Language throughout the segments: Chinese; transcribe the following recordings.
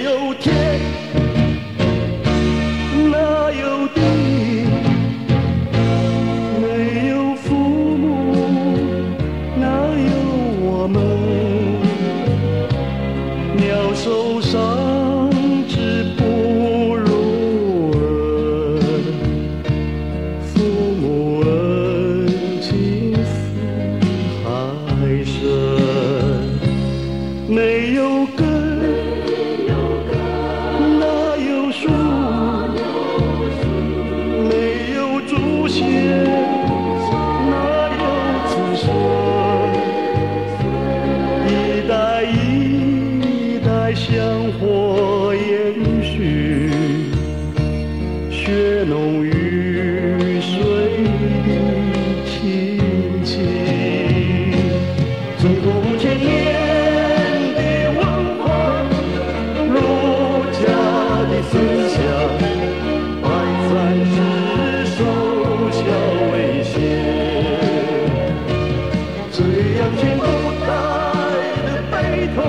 有天，哪有地？没有父母，哪有我们？鸟受伤，志不如恩。父母恩，情似海深。没有根，哪有树？没有祖先，哪有子孙？一代一代香火延续，血浓于水的亲情。中国5000年。思想，百善之首，孝为先。这样千古代的悲痛，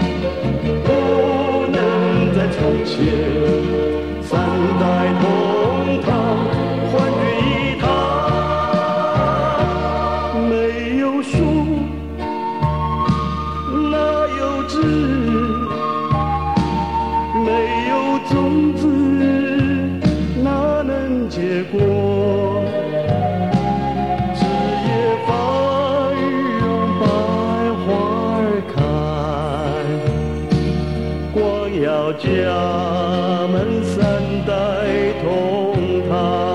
不能再重现。三代同堂，欢聚一堂。没有树，哪有枝？没有种子，哪能结果？枝叶繁荣，百花开。光耀家门，三代同堂。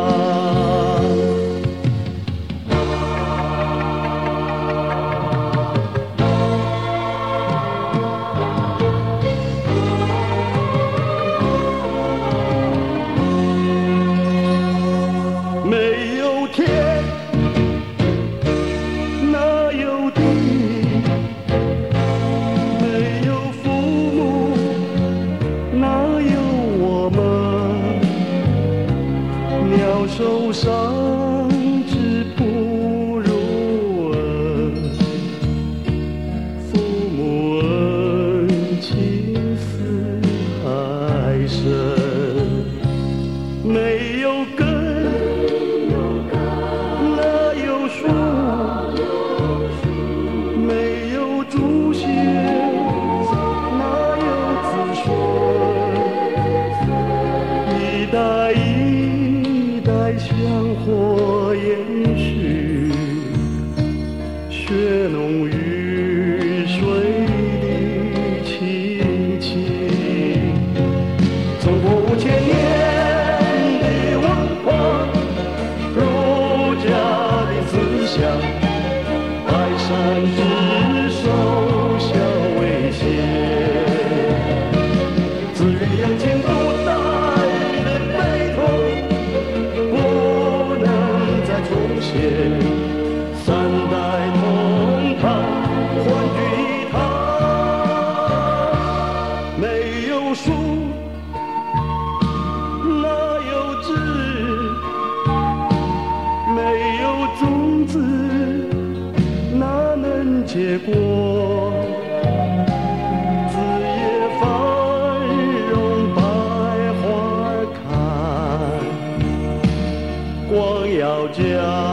没有天，哪有地？没有父母，哪有我们？鸟受伤，志不如恩。父母恩，情似海深。没有根，哪有树？没有祖先，哪有子孙？一代一代香火延续，血浓于水的亲情。中国5000年。百善之首，孝为先。滋养千古代的悲痛，不能再重现。三代同堂，欢聚一堂。没有树，哪有枝？没有种子，哪能结果？枝叶繁荣，百花开。光耀家